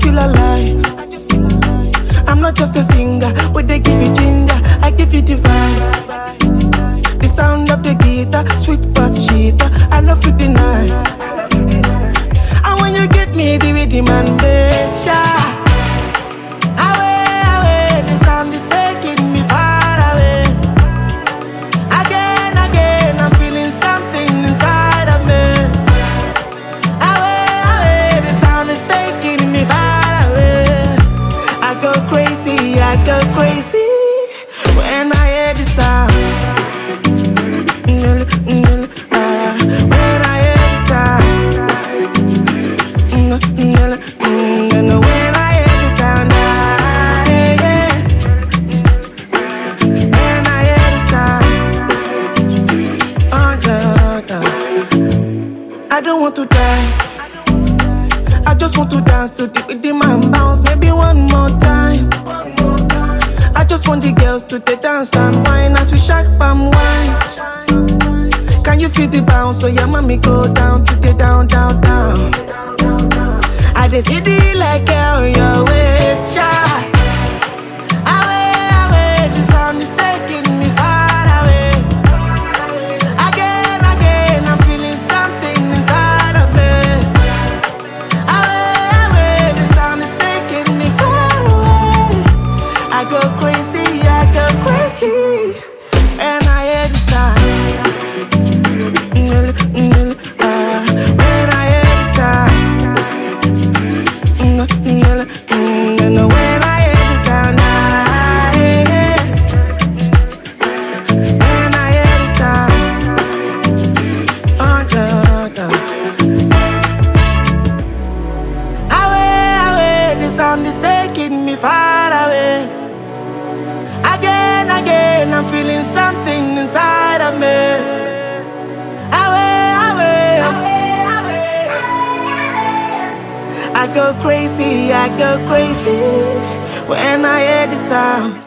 feel alive. I'm not just a singer, but they give you ginger, I give you the vibe. The sound of the guitar, sweet bass cheetah, I know you deny. And when you give me the rhythm and bass, yeah. Away, away, the sound is taking me far away. Again, again, I'm feeling something inside of me. Away, away, the sound is taking me far away. I go crazy when I hear the sound. When I hear the sound. And when I hear the sound, yeah. When I hear the sound, I don't want to die. I just want to dance to the rhythm and bounce, maybe one more time. I just want the girls to take dance and wine as we shake palm wine. Can you feel the bounce? So yeah, mommy go down to the down, down, down. I just see the like on your waist, yeah. Away, away, the sound is taking me far away. Again, again, I'm feeling something inside of me. Away, away, the sound is taking me far away. I go crazy, and I hear the sound. When I hear the sound, and when I hear the sound, when I hear the sound, away, away, the sound is taking me far away. Again, again, I'm feeling something inside of me. Away, away, I go crazy when I hear the sound.